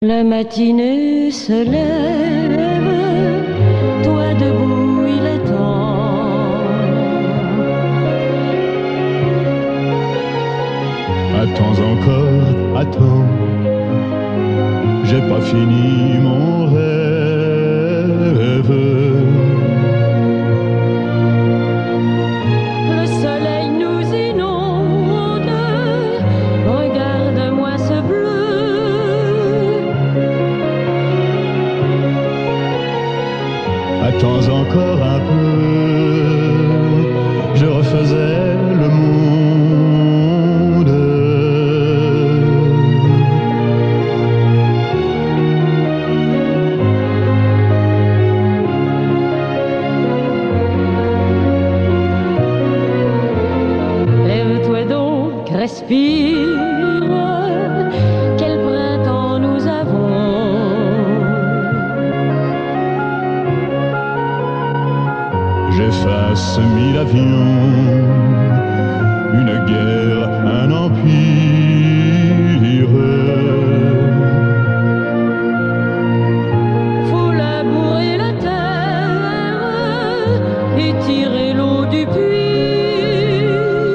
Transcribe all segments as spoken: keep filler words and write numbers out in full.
La matinée se lève, toi debout il est temps. Attends encore, attends, j'ai pas fini mon rêve. Le soleil nous inonde, regarde-moi ce bleu. Attends encore un peu, je refaisais le monde. Lève-toi donc, respire, quel printemps nous avons. J'efface mille avions, une guerre, un empire. Faut labourer la terre et tirer l'eau du puits.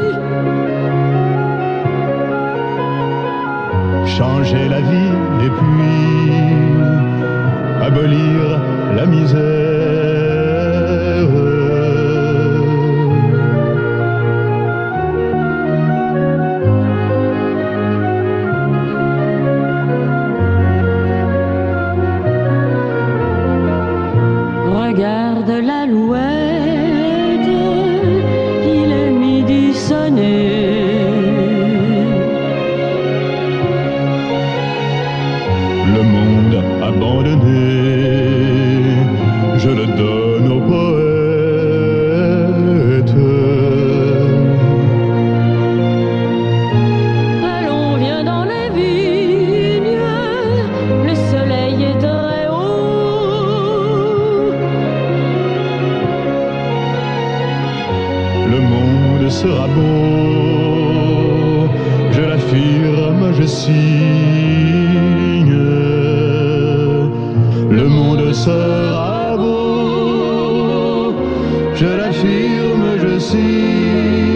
Changer la vie et puis abolir la misère. Regarde l'alouette, il est midi sonné. Le monde abandonné, je le donne aux poètes. Allons, viens dans les vignes, le soleil est très haut. Le monde sera beau, je l'affirme, je signe. Le monde sera beau, je l'affirme, je signe.